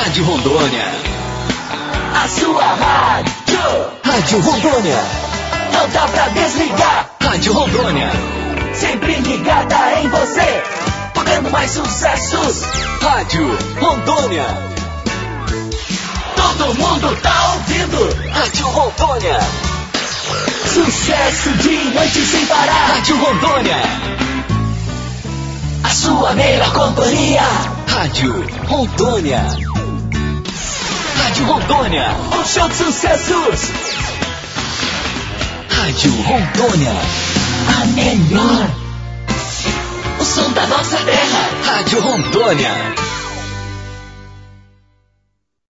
Rádio Rondônia. A sua rádio. Rádio Rondônia. Não dá pra desligar. Rádio Rondônia. Sempre ligada em você. Tocando mais sucessos. Rádio Rondônia. Todo mundo tá ouvindo. Rádio Rondônia. Sucesso de noite sem parar. Rádio Rondônia. A sua melhor companhia. Rádio Rondônia. Rádio Rondônia. Um show de sucessos. Rádio Rondônia. A melhor. O som da nossa terra. Rádio Rondônia.